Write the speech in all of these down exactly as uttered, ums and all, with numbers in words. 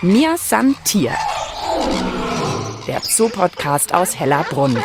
Mir san Tier, der Zoo-Podcast aus Hellerbrunn.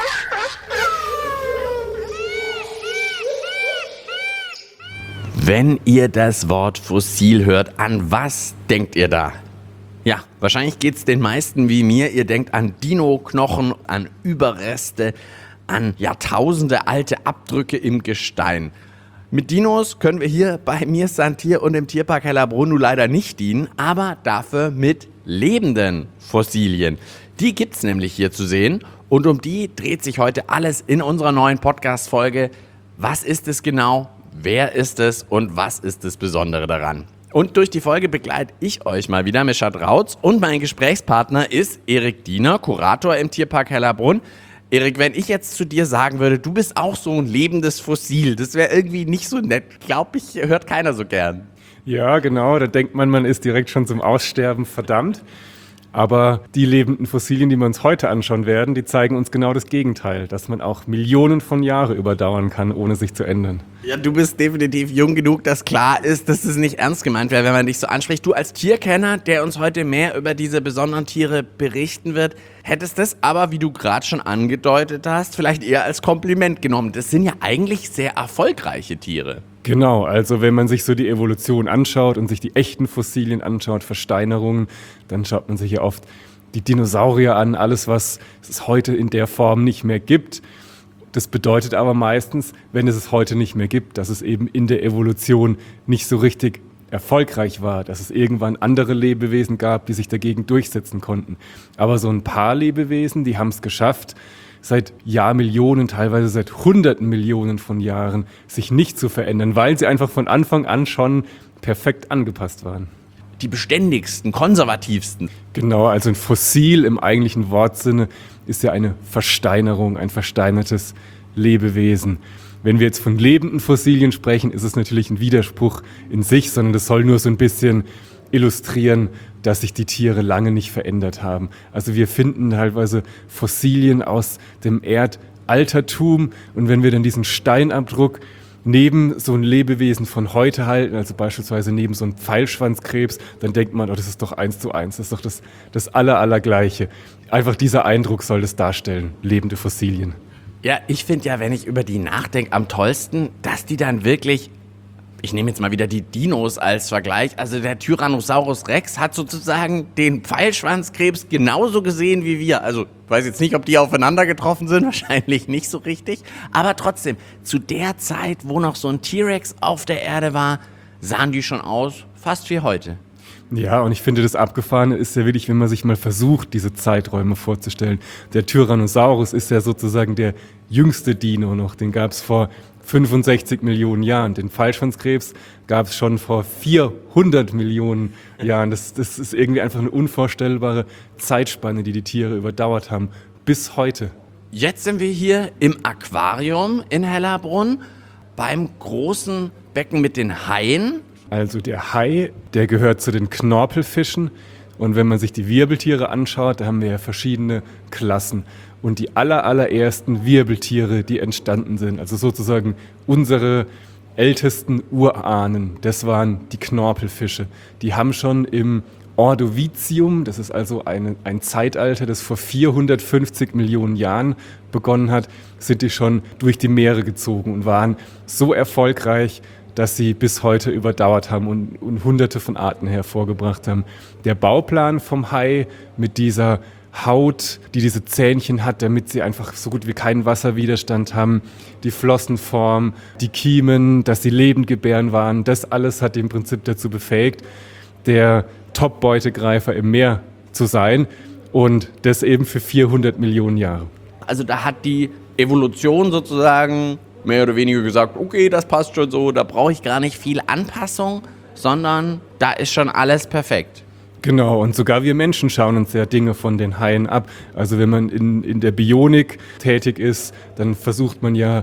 Wenn ihr das Wort Fossil hört, an was denkt ihr da? Ja, wahrscheinlich geht's den meisten wie mir. Ihr denkt an Dino-Knochen, an Überreste, an Jahrtausende alte Abdrücke im Gestein. Mit Dinos können wir hier bei Mir san Tier und im Tierpark Hellerbrunn nun leider nicht dienen, aber dafür mit lebenden Fossilien. Die gibt's nämlich hier zu sehen und um die dreht sich heute alles in unserer neuen Podcast-Folge. Was ist es genau? Wer ist es und was ist das Besondere daran? Und durch die Folge begleite ich euch mal wieder, Mischa Drautz, und mein Gesprächspartner ist Erik Diener, Kurator im Tierpark Hellerbrunn. Erik, wenn ich jetzt zu dir sagen würde, du bist auch so ein lebendes Fossil, das wäre irgendwie nicht so nett. Glaube ich, hört keiner so gern. Ja, genau, da denkt man, man ist direkt schon zum Aussterben verdammt. Aber die lebenden Fossilien, die wir uns heute anschauen werden, die zeigen uns genau das Gegenteil, dass man auch Millionen von Jahren überdauern kann, ohne sich zu ändern. Ja, du bist definitiv jung genug, dass klar ist, dass es nicht ernst gemeint wäre, wenn man dich so anspricht. Du als Tierkenner, der uns heute mehr über diese besonderen Tiere berichten wird, hättest das aber, wie du gerade schon angedeutet hast, vielleicht eher als Kompliment genommen. Das sind ja eigentlich sehr erfolgreiche Tiere. Genau, also wenn man sich so die Evolution anschaut und sich die echten Fossilien anschaut, Versteinerungen, dann schaut man sich ja oft die Dinosaurier an, alles, was es heute in der Form nicht mehr gibt. Das bedeutet aber meistens, wenn es es heute nicht mehr gibt, dass es eben in der Evolution nicht so richtig erfolgreich war, dass es irgendwann andere Lebewesen gab, die sich dagegen durchsetzen konnten. Aber so ein paar Lebewesen, die haben es geschafft, seit Jahrmillionen, teilweise seit Hunderten Millionen von Jahren, sich nicht zu verändern, weil sie einfach von Anfang an schon perfekt angepasst waren. Die beständigsten, konservativsten. Genau, also ein Fossil im eigentlichen Wortsinne ist ja eine Versteinerung, ein versteinertes Lebewesen. Wenn wir jetzt von lebenden Fossilien sprechen, ist es natürlich ein Widerspruch in sich, sondern das soll nur so ein bisschen illustrieren, dass sich die Tiere lange nicht verändert haben. Also wir finden teilweise Fossilien aus dem Erdaltertum und wenn wir dann diesen Steinabdruck neben so ein Lebewesen von heute halten, also beispielsweise neben so einem Pfeilschwanzkrebs, dann denkt man, oh, das ist doch eins zu eins, das ist doch das, das aller, allergleiche. Einfach dieser Eindruck soll das darstellen, lebende Fossilien. Ja, ich finde ja, wenn ich über die nachdenke, am tollsten, dass die dann wirklich, ich nehme jetzt mal wieder die Dinos als Vergleich, also der Tyrannosaurus Rex hat sozusagen den Pfeilschwanzkrebs genauso gesehen wie wir. Also ich weiß jetzt nicht, ob die aufeinander getroffen sind, wahrscheinlich nicht so richtig, aber trotzdem, zu der Zeit, wo noch so ein T-Rex auf der Erde war, sahen die schon aus, fast wie heute. Ja, und ich finde, das Abgefahrene ist ja wirklich, wenn man sich mal versucht, diese Zeiträume vorzustellen. Der Tyrannosaurus ist ja sozusagen der jüngste Dino noch, den gab es vor fünfundsechzig Millionen Jahren. Den Pfeilschwanzkrebs gab es schon vor vierhundert Millionen Jahren. Das, das ist irgendwie einfach eine unvorstellbare Zeitspanne, die die Tiere überdauert haben, bis heute. Jetzt sind wir hier im Aquarium in Hellerbrunn beim großen Becken mit den Haien. Also der Hai, der gehört zu den Knorpelfischen. Und wenn man sich die Wirbeltiere anschaut, da haben wir ja verschiedene Klassen. Und die aller, allerersten Wirbeltiere, die entstanden sind, also sozusagen unsere ältesten Urahnen, das waren die Knorpelfische. Die haben schon im Ordovizium, das ist also eine, ein Zeitalter, das vor vierhundertfünfzig Millionen Jahren begonnen hat, sind die schon durch die Meere gezogen und waren so erfolgreich, dass sie bis heute überdauert haben und, und hunderte von Arten hervorgebracht haben. Der Bauplan vom Hai mit dieser Haut, die diese Zähnchen hat, damit sie einfach so gut wie keinen Wasserwiderstand haben, die Flossenform, die Kiemen, dass sie lebend gebären waren, das alles hat im Prinzip dazu befähigt, der Top-Beutegreifer im Meer zu sein und das eben für vierhundert Millionen Jahre. Also da hat die Evolution sozusagen mehr oder weniger gesagt, okay, das passt schon so, da brauche ich gar nicht viel Anpassung, sondern da ist schon alles perfekt. Genau, und sogar wir Menschen schauen uns ja Dinge von den Haien ab. Also wenn man in, in der Bionik tätig ist, dann versucht man ja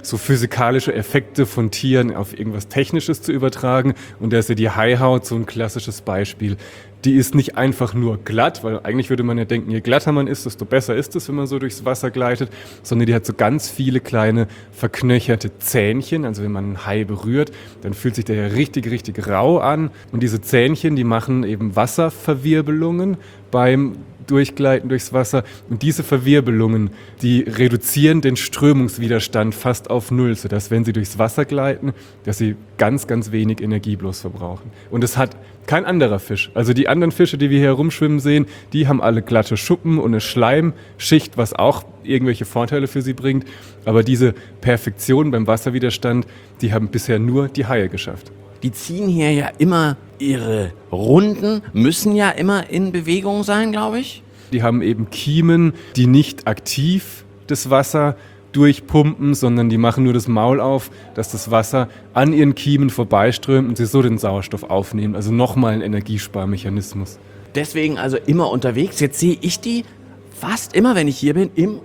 so physikalische Effekte von Tieren auf irgendwas Technisches zu übertragen. Und da ist ja die Haihaut so ein klassisches Beispiel. Die ist nicht einfach nur glatt, weil eigentlich würde man ja denken, je glatter man ist, desto besser ist es, wenn man so durchs Wasser gleitet, sondern die hat so ganz viele kleine verknöcherte Zähnchen. Also wenn man einen Hai berührt, dann fühlt sich der ja richtig, richtig rau an. Und diese Zähnchen, die machen eben Wasserverwirbelungen beim Durchgleiten durchs Wasser. Und diese Verwirbelungen, die reduzieren den Strömungswiderstand fast auf null, sodass, wenn sie durchs Wasser gleiten, dass sie ganz, ganz wenig Energie bloß verbrauchen. Und das hat kein anderer Fisch. Also die anderen Fische, die wir hier herumschwimmen sehen, die haben alle glatte Schuppen und eine Schleimschicht, was auch irgendwelche Vorteile für sie bringt. Aber diese Perfektion beim Wasserwiderstand, die haben bisher nur die Haie geschafft. Die ziehen hier ja immer ihre Runden, müssen ja immer in Bewegung sein, glaube ich. Die haben eben Kiemen, die nicht aktiv das Wasser durchpumpen, sondern die machen nur das Maul auf, dass das Wasser an ihren Kiemen vorbeiströmt und sie so den Sauerstoff aufnehmen. Also nochmal ein Energiesparmechanismus. Deswegen also immer unterwegs. Jetzt sehe ich die fast immer, wenn ich hier bin, im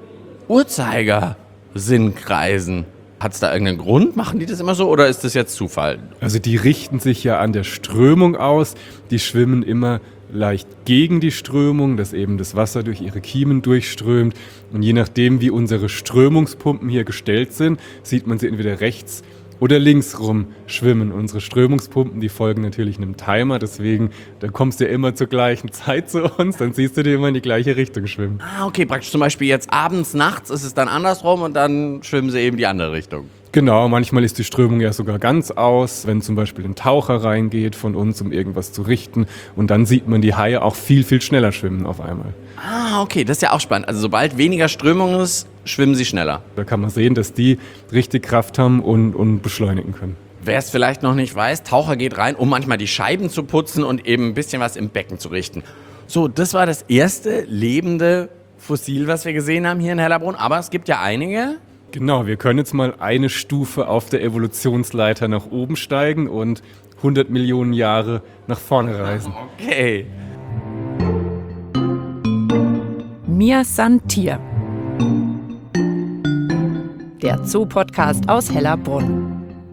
Uhrzeigersinn kreisen. Hat es da irgendeinen Grund? Machen die das immer so oder ist das jetzt Zufall? Also die richten sich ja an der Strömung aus. Die schwimmen immer leicht gegen die Strömung, dass eben das Wasser durch ihre Kiemen durchströmt. Und je nachdem, wie unsere Strömungspumpen hier gestellt sind, sieht man sie entweder rechts oder links rum schwimmen. Unsere Strömungspumpen, die folgen natürlich einem Timer, deswegen, da kommst du ja immer zur gleichen Zeit zu uns, dann siehst du die immer in die gleiche Richtung schwimmen. Ah, okay, praktisch zum Beispiel jetzt abends, nachts ist es dann andersrum und dann schwimmen sie eben die andere Richtung. Genau, manchmal ist die Strömung ja sogar ganz aus, wenn zum Beispiel ein Taucher reingeht von uns, um irgendwas zu richten. Und dann sieht man die Haie auch viel, viel schneller schwimmen auf einmal. Ah, okay, das ist ja auch spannend. Also sobald weniger Strömung ist, schwimmen sie schneller. Da kann man sehen, dass die richtig Kraft haben und, und beschleunigen können. Wer es vielleicht noch nicht weiß, Taucher geht rein, um manchmal die Scheiben zu putzen und eben ein bisschen was im Becken zu richten. So, das war das erste lebende Fossil, was wir gesehen haben hier in Hellerbrunn. Aber es gibt ja einige. Genau, wir können jetzt mal eine Stufe auf der Evolutionsleiter nach oben steigen und hundert Millionen Jahre nach vorne reisen. Okay. Mir san Tier. Der Zoo-Podcast aus Hellerbrunn.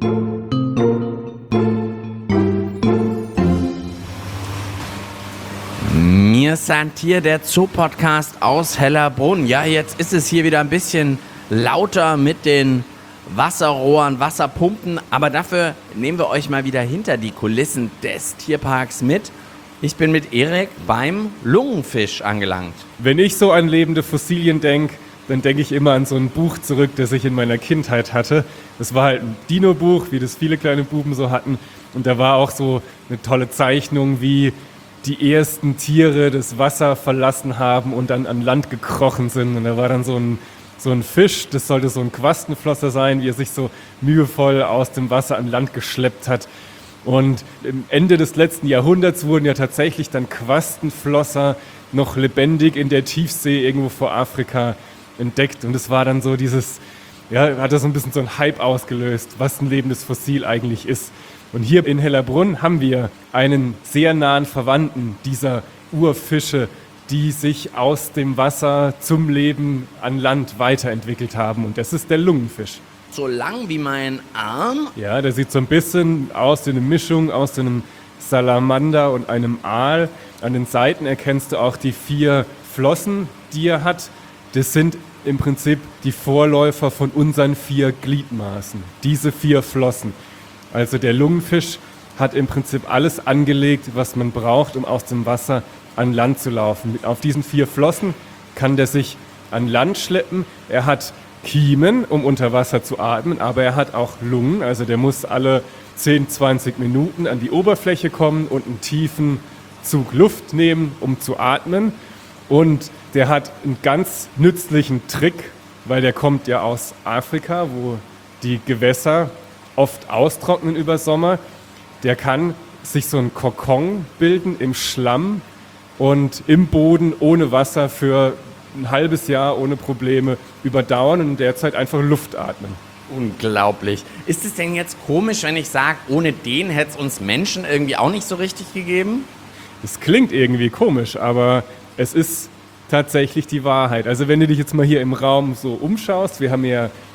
Mir san Tier, der Zoo-Podcast aus Hellerbrunn. Ja, jetzt ist es hier wieder ein bisschen lauter mit den Wasserrohren, Wasserpumpen, aber dafür nehmen wir euch mal wieder hinter die Kulissen des Tierparks mit. Ich bin mit Erik beim Lungenfisch angelangt. Wenn ich so an lebende Fossilien denke, dann denke ich immer an so ein Buch zurück, das ich in meiner Kindheit hatte. Das war halt ein Dino-Buch, wie das viele kleine Buben so hatten. Und da war auch so eine tolle Zeichnung, wie die ersten Tiere das Wasser verlassen haben und dann an Land gekrochen sind. Und da war dann so ein So ein Fisch, das sollte so ein Quastenflosser sein, wie er sich so mühevoll aus dem Wasser an Land geschleppt hat. Und am Ende des letzten Jahrhunderts wurden ja tatsächlich dann Quastenflosser noch lebendig in der Tiefsee irgendwo vor Afrika entdeckt. Und es war dann so dieses, ja, hat das so ein bisschen so ein Hype ausgelöst, was ein lebendes Fossil eigentlich ist. Und hier in Hellerbrunn haben wir einen sehr nahen Verwandten dieser Urfische, die sich aus dem Wasser zum Leben an Land weiterentwickelt haben. Und das ist der Lungenfisch. So lang wie mein Arm? Ja, der sieht so ein bisschen aus wie eine Mischung aus einem Salamander und einem Aal. An den Seiten erkennst du auch die vier Flossen, die er hat. Das sind im Prinzip die Vorläufer von unseren vier Gliedmaßen. Diese vier Flossen. Also der Lungenfisch hat im Prinzip alles angelegt, was man braucht, um aus dem Wasser an Land zu laufen. Auf diesen vier Flossen kann der sich an Land schleppen. Er hat Kiemen, um unter Wasser zu atmen, aber er hat auch Lungen. Also der muss alle zehn, zwanzig Minuten an die Oberfläche kommen und einen tiefen Zug Luft nehmen, um zu atmen. Und der hat einen ganz nützlichen Trick, weil der kommt ja aus Afrika, wo die Gewässer oft austrocknen über Sommer. Der kann sich so einen Kokon bilden im Schlamm und im Boden ohne Wasser für ein halbes Jahr ohne Probleme überdauern und derzeit einfach Luft atmen. Unglaublich. Ist es denn jetzt komisch, wenn ich sage, ohne den hätte es uns Menschen irgendwie auch nicht so richtig gegeben? Das klingt irgendwie komisch, aber es ist tatsächlich die Wahrheit. Also wenn du dich jetzt mal hier im Raum so umschaust, wir haben ja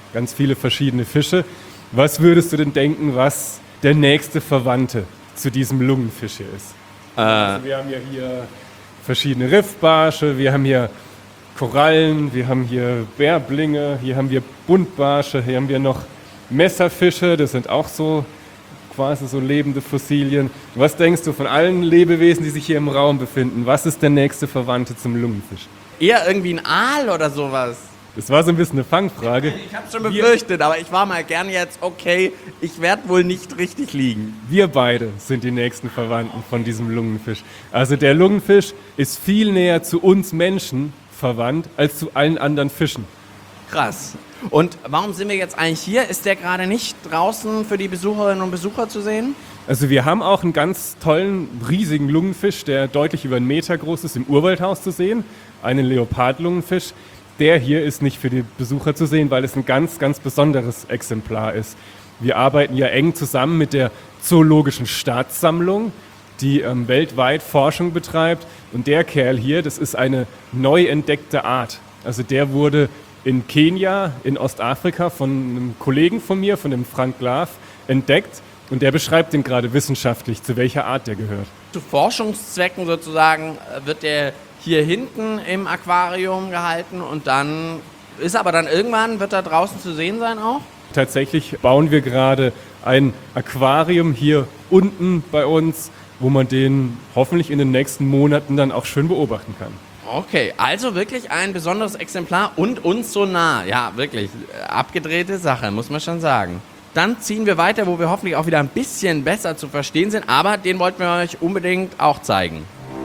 ganz viele verschiedene Fische. Was würdest du denn denken, was der nächste Verwandte zu diesem Lungenfisch hier ist? Äh, Also wir haben ja hier verschiedene Riffbarsche, wir haben hier Korallen, wir haben hier Bärblinge, hier haben wir Buntbarsche, hier haben wir noch Messerfische, das sind auch so quasi so lebende Fossilien. Was denkst du von allen Lebewesen, die sich hier im Raum befinden? Was ist der nächste Verwandte zum Lungenfisch? eher irgendwie ein Aal oder sowas. Das war so ein bisschen eine Fangfrage. Ich hab's schon befürchtet, aber ich war mal gern jetzt, okay, ich werde wohl nicht richtig liegen. Wir beide sind die nächsten Verwandten von diesem Lungenfisch. Also der Lungenfisch ist viel näher zu uns Menschen verwandt als zu allen anderen Fischen. Krass. Und warum sind wir jetzt eigentlich hier? Ist der gerade nicht draußen für die Besucherinnen und Besucher zu sehen? Also wir haben auch einen ganz tollen, riesigen Lungenfisch, der deutlich über einen Meter groß ist, im Urwaldhaus zu sehen. Einen Leopardlungenfisch. Der hier ist nicht für die Besucher zu sehen, weil es ein ganz, ganz besonderes Exemplar ist. Wir arbeiten ja eng zusammen mit der Zoologischen Staatssammlung, die ähm, weltweit Forschung betreibt. Und der Kerl hier, das ist eine neu entdeckte Art. Also der wurde in Kenia, in Ostafrika, von einem Kollegen von mir, von dem Frank Glaff, entdeckt. Und der beschreibt den gerade wissenschaftlich, zu welcher Art der gehört. Zu Forschungszwecken sozusagen wird der hier hinten im Aquarium gehalten und dann ist aber dann irgendwann, wird er draußen zu sehen sein auch? Tatsächlich bauen wir gerade ein Aquarium hier unten bei uns, wo man den hoffentlich in den nächsten Monaten dann auch schön beobachten kann. Okay, also wirklich ein besonderes Exemplar und uns so nah. Ja, wirklich, abgedrehte Sache, muss man schon sagen. Dann ziehen wir weiter, wo wir hoffentlich auch wieder ein bisschen besser zu verstehen sind, aber den wollten wir euch unbedingt auch zeigen.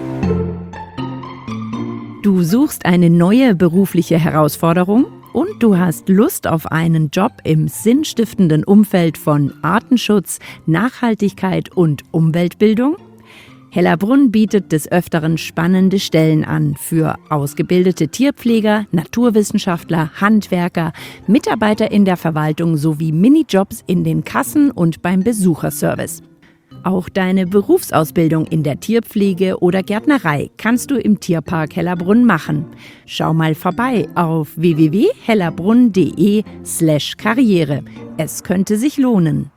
Du suchst eine neue berufliche Herausforderung und du hast Lust auf einen Job im sinnstiftenden Umfeld von Artenschutz, Nachhaltigkeit und Umweltbildung? Hellerbrunn bietet des Öfteren spannende Stellen an für ausgebildete Tierpfleger, Naturwissenschaftler, Handwerker, Mitarbeiter in der Verwaltung sowie Minijobs in den Kassen und beim Besucherservice. Auch deine Berufsausbildung in der Tierpflege oder Gärtnerei kannst du im Tierpark Hellerbrunn machen. Schau mal vorbei auf w w w punkt hellerbrunn punkt d e slash karriere. Es könnte sich lohnen.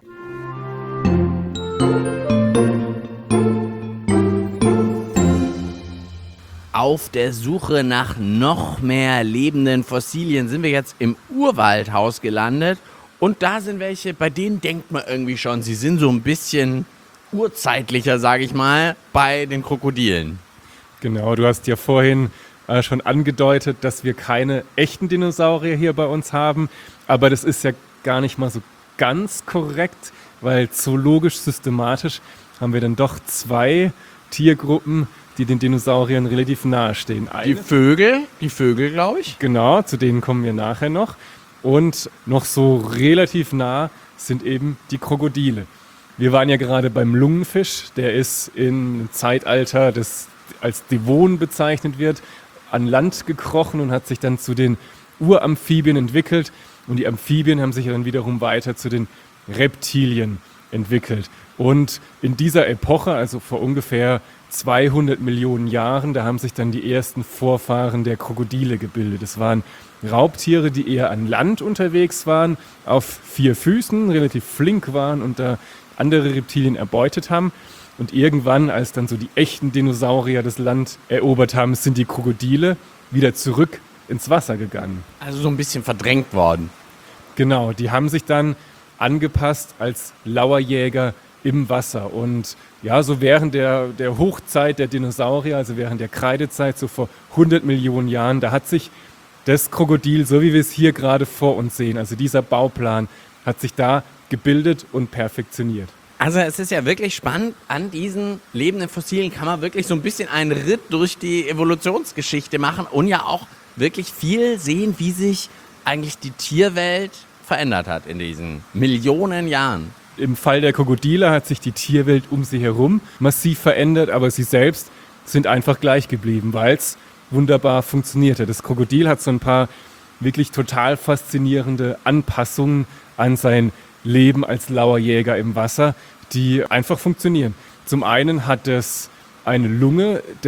Auf der Suche nach noch mehr lebenden Fossilien sind wir jetzt im Urwaldhaus gelandet. Und da sind welche, bei denen denkt man irgendwie schon, sie sind so ein bisschen urzeitlicher, sage ich mal, bei den Krokodilen. Genau, du hast ja vorhin äh, schon angedeutet, dass wir keine echten Dinosaurier hier bei uns haben. Aber das ist ja gar nicht mal so ganz korrekt, weil zoologisch systematisch haben wir dann doch zwei Tiergruppen, die den Dinosauriern relativ nahe stehen. Die Vögel, die Vögel, glaube ich. Genau, zu denen kommen wir nachher noch. Und noch so relativ nah sind eben die Krokodile. Wir waren ja gerade beim Lungenfisch, der ist im Zeitalter, das als Devon bezeichnet wird, an Land gekrochen und hat sich dann zu den Uramphibien entwickelt. Und die Amphibien haben sich dann wiederum weiter zu den Reptilien entwickelt. Und in dieser Epoche, also vor ungefähr zweihundert Millionen Jahren, da haben sich dann die ersten Vorfahren der Krokodile gebildet. Das waren Raubtiere, die eher an Land unterwegs waren, auf vier Füßen, relativ flink waren und da andere Reptilien erbeutet haben. Und irgendwann, als dann so die echten Dinosaurier das Land erobert haben, sind die Krokodile wieder zurück ins Wasser gegangen. Also so ein bisschen verdrängt worden. Genau, die haben sich dann angepasst als Lauerjäger im Wasser. Und ja, so während der, der Hochzeit der Dinosaurier, also während der Kreidezeit, so vor hundert Millionen Jahren, da hat sich das Krokodil, so wie wir es hier gerade vor uns sehen, also dieser Bauplan, hat sich da gebildet und perfektioniert. Also es ist ja wirklich spannend, an diesen lebenden Fossilien kann man wirklich so ein bisschen einen Ritt durch die Evolutionsgeschichte machen und ja auch wirklich viel sehen, wie sich eigentlich die Tierwelt verändert hat in diesen Millionen Jahren. Im Fall der Krokodile hat sich die Tierwelt um sie herum massiv verändert, aber sie selbst sind einfach gleich geblieben, weil es wunderbar funktionierte. Das Krokodil hat so ein paar wirklich total faszinierende Anpassungen an sein Leben als Lauerjäger im Wasser, die einfach funktionieren. Zum einen hat es eine Lunge, das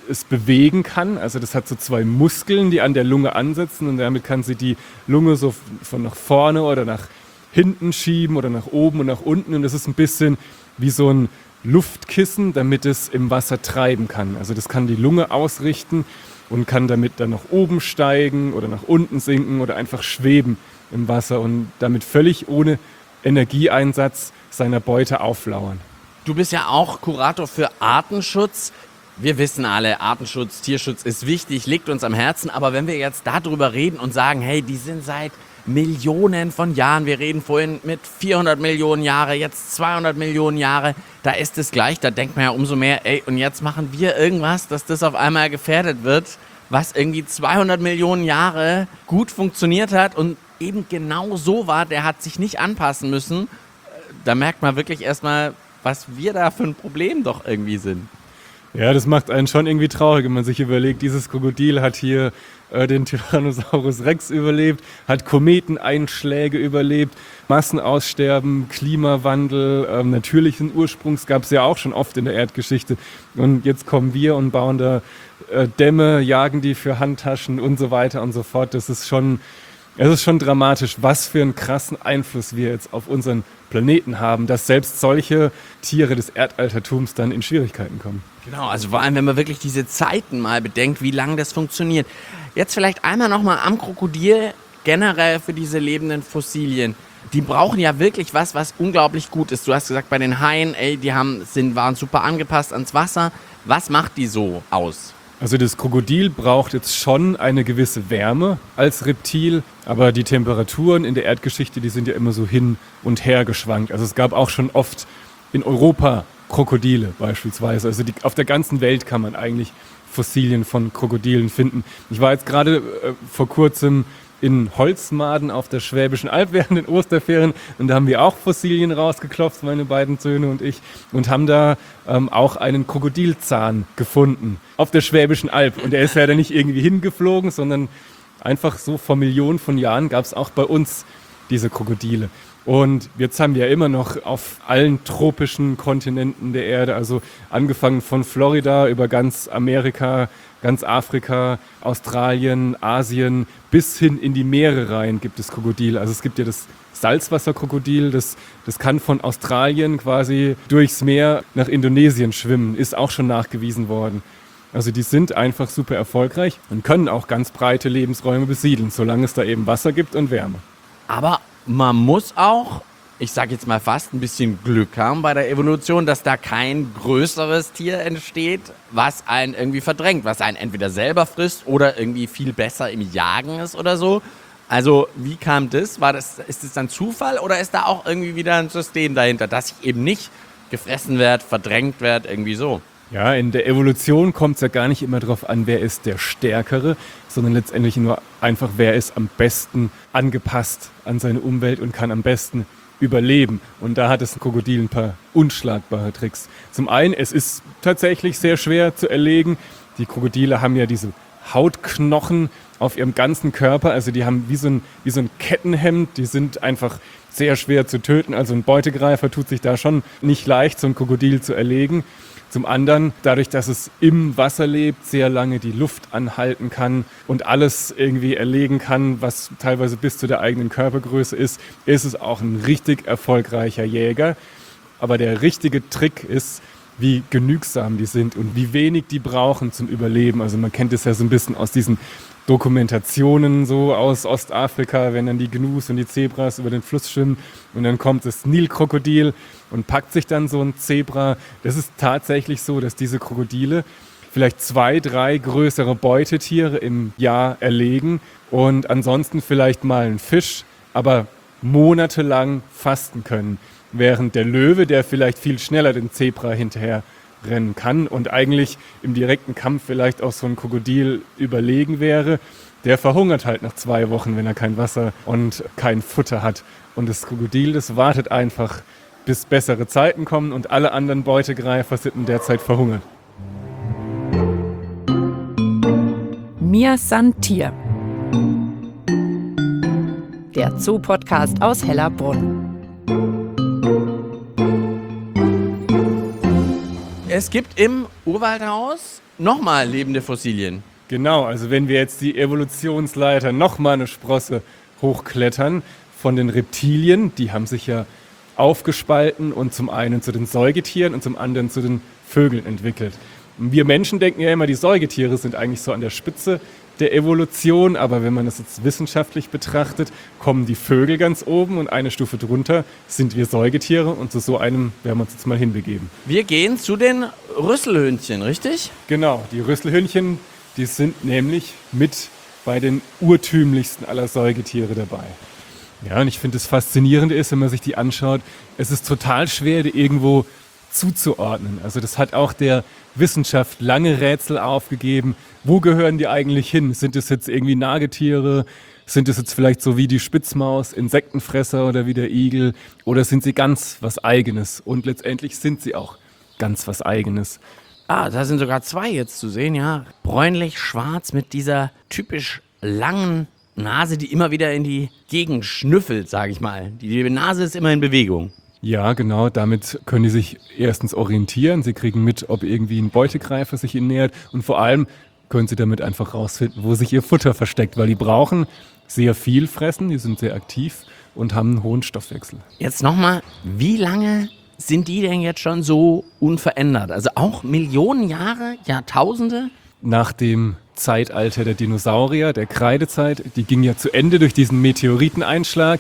es bewegen kann. Also das hat so zwei Muskeln, die an der Lunge ansetzen und damit kann sie die Lunge so von nach vorne oder nach hinten schieben oder nach oben und nach unten. Und das ist ein bisschen wie so ein Luftkissen, damit es im Wasser treiben kann. Also das kann die Lunge ausrichten und kann damit dann nach oben steigen oder nach unten sinken oder einfach schweben im Wasser und damit völlig ohne Energieeinsatz seiner Beute auflauern. Du bist ja auch Kurator für Artenschutz. Wir wissen alle, Artenschutz, Tierschutz ist wichtig, liegt uns am Herzen. Aber wenn wir jetzt darüber reden und sagen, hey, die sind seit Millionen von Jahren, wir reden vorhin mit vierhundert Millionen Jahre, jetzt zweihundert Millionen Jahre, da ist es gleich, da denkt man ja umso mehr, ey, und jetzt machen wir irgendwas, dass das auf einmal gefährdet wird, was irgendwie zweihundert Millionen Jahre gut funktioniert hat und eben genau so war, der hat sich nicht anpassen müssen. Da merkt man wirklich erstmal, was wir da für ein Problem doch irgendwie sind. Ja, das macht einen schon irgendwie traurig, wenn man sich überlegt, dieses Krokodil hat hier äh, den Tyrannosaurus Rex überlebt, hat Kometeneinschläge überlebt, Massenaussterben, Klimawandel, ähm, natürlichen Ursprungs gab es ja auch schon oft in der Erdgeschichte. Und jetzt kommen wir und bauen da äh, Dämme, jagen die für Handtaschen und so weiter und so fort. Das ist schon, es ist schon dramatisch, was für einen krassen Einfluss wir jetzt auf unseren Planeten haben, dass selbst solche Tiere des Erdaltertums dann in Schwierigkeiten kommen. Genau, also vor allem, wenn man wirklich diese Zeiten mal bedenkt, wie lange das funktioniert. Jetzt vielleicht einmal nochmal am Krokodil, generell für diese lebenden Fossilien. Die brauchen ja wirklich was, was unglaublich gut ist. Du hast gesagt, bei den Haien, ey, die haben, sind, waren super angepasst ans Wasser. Was macht die so aus? Also das Krokodil braucht jetzt schon eine gewisse Wärme als Reptil, aber die Temperaturen in der Erdgeschichte, die sind ja immer so hin und her geschwankt. Also es gab auch schon oft in Europa Krokodile beispielsweise. Also die, auf der ganzen Welt kann man eigentlich Fossilien von Krokodilen finden. Ich war jetzt gerade äh, vor kurzem in Holzmaden auf der Schwäbischen Alb während den Osterferien und da haben wir auch Fossilien rausgeklopft, meine beiden Söhne und ich, und haben da ähm, auch einen Krokodilzahn gefunden auf der Schwäbischen Alb. Und der ist ja dann nicht irgendwie hingeflogen, sondern einfach so vor Millionen von Jahren gab es auch bei uns diese Krokodile. Und jetzt haben wir ja immer noch auf allen tropischen Kontinenten der Erde, also angefangen von Florida über ganz Amerika, ganz Afrika, Australien, Asien, bis hin in die Meere rein gibt es Krokodile. Also es gibt ja das Salzwasserkrokodil, das, das kann von Australien quasi durchs Meer nach Indonesien schwimmen, ist auch schon nachgewiesen worden. Also die sind einfach super erfolgreich und können auch ganz breite Lebensräume besiedeln, solange es da eben Wasser gibt und Wärme. Aber man muss auch, ich sage jetzt mal fast, ein bisschen Glück haben bei der Evolution, dass da kein größeres Tier entsteht, was einen irgendwie verdrängt, was einen entweder selber frisst oder irgendwie viel besser im Jagen ist oder so. Also wie kam das? War das, ist das dann Zufall oder ist da auch irgendwie wieder ein System dahinter, dass ich eben nicht gefressen werde, verdrängt werde, irgendwie so? Ja, in der Evolution kommt es ja gar nicht immer darauf an, wer ist der Stärkere, sondern letztendlich nur einfach, wer ist am besten angepasst an seine Umwelt und kann am besten überleben. Und da hat es ein Krokodil ein paar unschlagbare Tricks. Zum einen, es ist tatsächlich sehr schwer zu erlegen. Die Krokodile haben ja diese Hautknochen auf ihrem ganzen Körper, also die haben wie so ein, wie so ein Kettenhemd, die sind einfach sehr schwer zu töten. Also ein Beutegreifer tut sich da schon nicht leicht, so ein Krokodil zu erlegen. Zum anderen, dadurch, dass es im Wasser lebt, sehr lange die Luft anhalten kann und alles irgendwie erlegen kann, was teilweise bis zu der eigenen Körpergröße ist, ist es auch ein richtig erfolgreicher Jäger. Aber der richtige Trick ist, wie genügsam die sind und wie wenig die brauchen zum Überleben. Also man kennt es ja so ein bisschen aus diesen Dokumentationen so aus Ostafrika, wenn dann die Gnus und die Zebras über den Fluss schwimmen und dann kommt das Nilkrokodil und packt sich dann so ein Zebra. Das ist tatsächlich so, dass diese Krokodile vielleicht zwei, drei größere Beutetiere im Jahr erlegen und ansonsten vielleicht mal einen Fisch, aber monatelang fasten können. Während der Löwe, der vielleicht viel schneller den Zebra hinterher rennen kann und eigentlich im direkten Kampf vielleicht auch so ein Krokodil überlegen wäre, der verhungert halt nach zwei Wochen, wenn er kein Wasser und kein Futter hat. Und das Krokodil, das wartet einfach, bis bessere Zeiten kommen und alle anderen Beutegreifer sind in der Zeit verhungert. Mir san Tier. Der Zoo-Podcast aus Hellerbrunn. es gibt im Urwaldhaus nochmal lebende Fossilien. Genau, also wenn wir jetzt die Evolutionsleiter nochmal eine Sprosse hochklettern von den Reptilien, die haben sich ja aufgespalten und zum einen zu den Säugetieren und zum anderen zu den Vögeln entwickelt. Wir Menschen denken ja immer, die Säugetiere sind eigentlich so an der Spitze der Evolution, aber wenn man das jetzt wissenschaftlich betrachtet, kommen die Vögel ganz oben und eine Stufe drunter sind wir Säugetiere und zu so einem werden wir uns jetzt mal hinbegeben. Wir gehen zu den Rüsselhündchen, richtig? Genau, die Rüsselhündchen, die sind nämlich mit bei den urtümlichsten aller Säugetiere dabei. Ja, und ich finde, das Faszinierende ist, wenn man sich die anschaut, es ist total schwer, die irgendwo zuzuordnen. Also das hat auch der Wissenschaft lange Rätsel aufgegeben. Wo gehören die eigentlich hin? Sind es jetzt irgendwie Nagetiere? Sind es jetzt vielleicht so wie die Spitzmaus, Insektenfresser oder wie der Igel? Oder sind sie ganz was Eigenes? Und letztendlich sind sie auch ganz was Eigenes. Ah, da sind sogar zwei jetzt zu sehen, ja. Bräunlich-schwarz mit dieser typisch langen Nase, die immer wieder in die Gegend schnüffelt, sage ich mal. Die Nase ist immer in Bewegung. Ja, genau. Damit können die sich erstens orientieren. Sie kriegen mit, ob irgendwie ein Beutegreifer sich ihnen nähert. Und vor allem können sie damit einfach rausfinden, wo sich ihr Futter versteckt. Weil die brauchen sehr viel fressen, die sind sehr aktiv und haben einen hohen Stoffwechsel. Jetzt nochmal, wie lange sind die denn jetzt schon so unverändert? Also auch Millionen Jahre, Jahrtausende? Nach dem Zeitalter der Dinosaurier, der Kreidezeit, die ging ja zu Ende durch diesen Meteoriteneinschlag.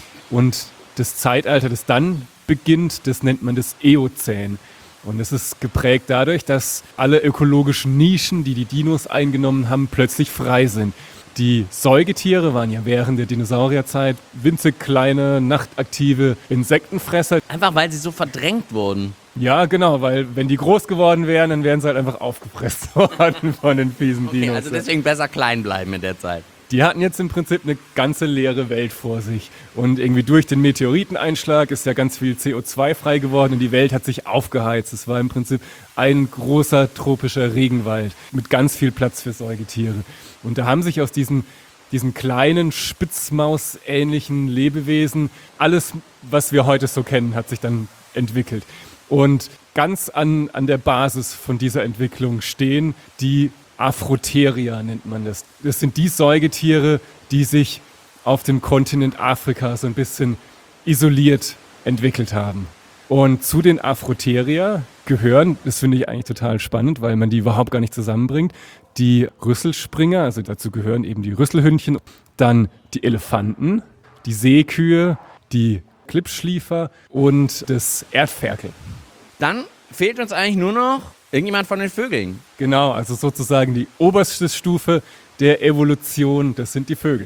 Und das Zeitalter, das dann beginnt, das nennt man das Eozän. Und es ist geprägt dadurch, dass alle ökologischen Nischen, die die Dinos eingenommen haben, plötzlich frei sind. Die Säugetiere waren ja während der Dinosaurierzeit winzig kleine, nachtaktive Insektenfresser. Einfach weil sie so verdrängt wurden. Ja, genau, weil wenn die groß geworden wären, dann wären sie halt einfach aufgepresst worden von den fiesen Okay, Dinos. also deswegen besser klein bleiben in der Zeit. Die hatten jetzt im Prinzip eine ganze leere Welt vor sich. Und irgendwie durch den Meteoriteneinschlag ist ja ganz viel C O zwei frei geworden und die Welt hat sich aufgeheizt. Es war im Prinzip ein großer tropischer Regenwald mit ganz viel Platz für Säugetiere. Und da haben sich aus diesen, diesen kleinen, Spitzmaus-ähnlichen Lebewesen alles, was wir heute so kennen, hat sich dann entwickelt. Und ganz an, an der Basis von dieser Entwicklung stehen die Afrotheria, nennt man das. Das sind die Säugetiere, die sich auf dem Kontinent Afrika so ein bisschen isoliert entwickelt haben. Und zu den Afrotheria gehören, das finde ich eigentlich total spannend, weil man die überhaupt gar nicht zusammenbringt, die Rüsselspringer, also dazu gehören eben die Rüsselhündchen, dann die Elefanten, die Seekühe, die Klippschliefer und das Erdferkel. Dann fehlt uns eigentlich nur noch irgendjemand von den Vögeln. Genau, also sozusagen die oberste Stufe der Evolution, das sind die Vögel.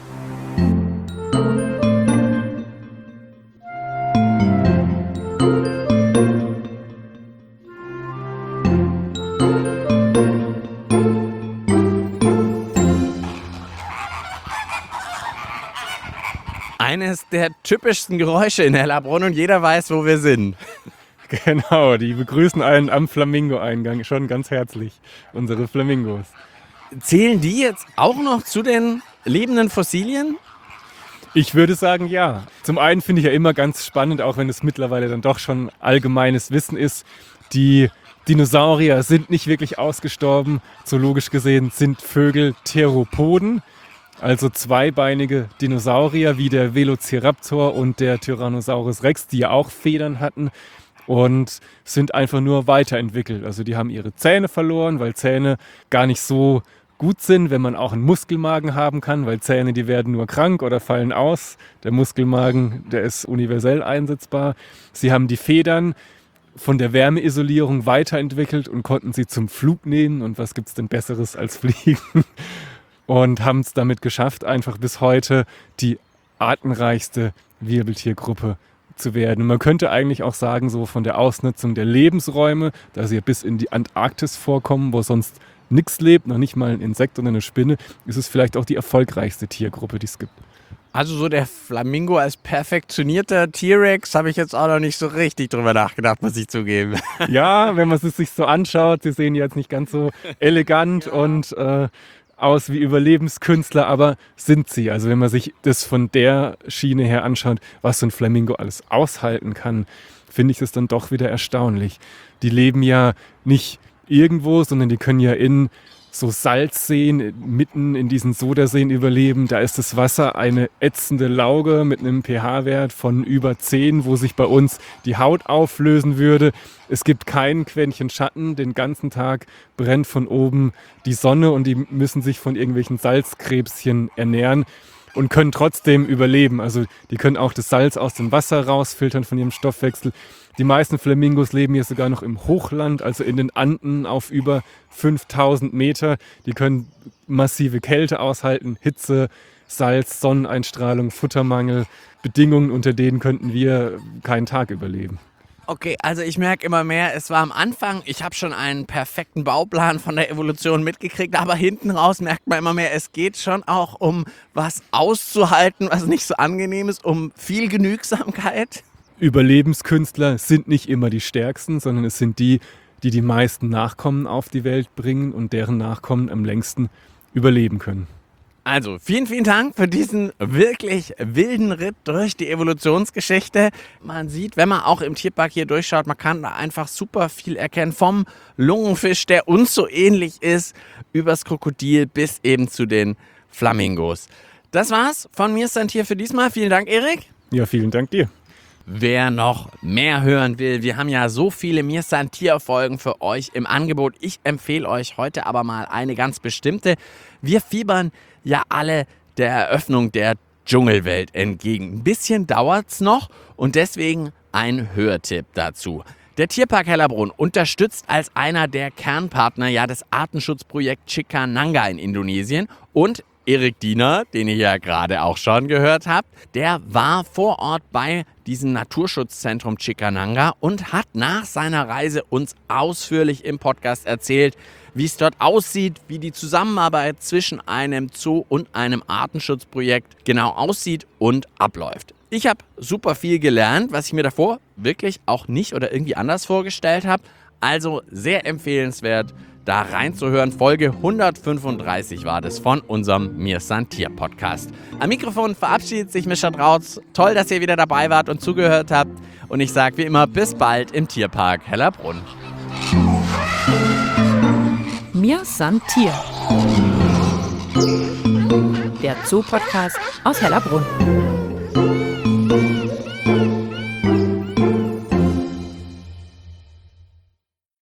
Eines der typischsten Geräusche in Hellerbrunn und jeder weiß, wo wir sind. Genau, die begrüßen einen am Flamingo-Eingang schon ganz herzlich, unsere Flamingos. Zählen die jetzt auch noch zu den lebenden Fossilien? Ich würde sagen, ja. Zum einen finde ich ja immer ganz spannend, auch wenn es mittlerweile dann doch schon allgemeines Wissen ist, die Dinosaurier sind nicht wirklich ausgestorben. Zoologisch gesehen sind Vögel Theropoden, also zweibeinige Dinosaurier wie der Velociraptor und der Tyrannosaurus Rex, die ja auch Federn hatten. Und sind einfach nur weiterentwickelt. Also die haben ihre Zähne verloren, weil Zähne gar nicht so gut sind, wenn man auch einen Muskelmagen haben kann, weil Zähne, die werden nur krank oder fallen aus. Der Muskelmagen, der ist universell einsetzbar. Sie haben die Federn von der Wärmeisolierung weiterentwickelt und konnten sie zum Flug nehmen. Und was gibt es denn Besseres als Fliegen? Und haben es damit geschafft, einfach bis heute die artenreichste Wirbeltiergruppe zu werden. Und man könnte eigentlich auch sagen, so von der Ausnutzung der Lebensräume, da sie ja bis in die Antarktis vorkommen, wo sonst nichts lebt, noch nicht mal ein Insekt oder eine Spinne, ist es vielleicht auch die erfolgreichste Tiergruppe, die es gibt. Also so der Flamingo als perfektionierter T-Rex habe ich jetzt auch noch nicht so richtig drüber nachgedacht, muss ich zugeben. Ja, wenn man es sich so anschaut, sie sehen jetzt nicht ganz so elegant ja. und äh, aus wie Überlebenskünstler, aber sind sie. Also wenn man sich das von der Schiene her anschaut, was so ein Flamingo alles aushalten kann, finde ich es dann doch wieder erstaunlich. Die leben ja nicht irgendwo, sondern die können ja in so Salzseen, mitten in diesen Sodaseen überleben. Da ist das Wasser eine ätzende Lauge mit einem pH-Wert von über zehn, wo sich bei uns die Haut auflösen würde. Es gibt kein Quäntchen Schatten, den ganzen Tag brennt von oben die Sonne und die müssen sich von irgendwelchen Salzkrebschen ernähren und können trotzdem überleben. Also die können auch das Salz aus dem Wasser rausfiltern von ihrem Stoffwechsel. Die meisten Flamingos leben hier sogar noch im Hochland, also in den Anden auf über fünftausend Meter. Die können massive Kälte aushalten, Hitze, Salz, Sonneneinstrahlung, Futtermangel. Bedingungen, unter denen könnten wir keinen Tag überleben. Okay, also ich merke immer mehr, es war am Anfang, ich habe schon einen perfekten Bauplan von der Evolution mitgekriegt, aber hinten raus merkt man immer mehr, es geht schon auch um was auszuhalten, was nicht so angenehm ist, um viel Genügsamkeit. Überlebenskünstler sind nicht immer die Stärksten, sondern es sind die, die die meisten Nachkommen auf die Welt bringen und deren Nachkommen am längsten überleben können. Also, vielen, vielen Dank für diesen wirklich wilden Ritt durch die Evolutionsgeschichte. Man sieht, wenn man auch im Tierpark hier durchschaut, man kann da einfach super viel erkennen. Vom Lungenfisch, der uns so ähnlich ist, übers Krokodil bis eben zu den Flamingos. Das war's von mir, Santier, für diesmal. Vielen Dank, Erik. Ja, vielen Dank dir. Wer noch mehr hören will, wir haben ja so viele Mir Santier-Folgen für euch im Angebot. Ich empfehle euch heute aber mal eine ganz bestimmte. Wir fiebern ja alle der Eröffnung der Dschungelwelt entgegen. Ein bisschen dauert's noch und deswegen ein Hörtipp dazu. Der Tierpark Hellerbrunn unterstützt als einer der Kernpartner ja das Artenschutzprojekt Cikananga in Indonesien und Erik Diener, den ihr ja gerade auch schon gehört habt, der war vor Ort bei diesem Naturschutzzentrum Cikananga und hat nach seiner Reise uns ausführlich im Podcast erzählt, wie es dort aussieht, wie die Zusammenarbeit zwischen einem Zoo und einem Artenschutzprojekt genau aussieht und abläuft. Ich habe super viel gelernt, was ich mir davor wirklich auch nicht oder irgendwie anders vorgestellt habe. Also sehr empfehlenswert, da reinzuhören. Folge hundertfünfunddreißig war das von unserem Mir Santier Podcast. Am Mikrofon verabschiedet sich Mischa Drautz. Toll, dass ihr wieder dabei wart und zugehört habt. Und ich sage wie immer, bis bald im Tierpark Hellerbrunn. Mir Santier. Der Zoo-Podcast aus Hellerbrunn.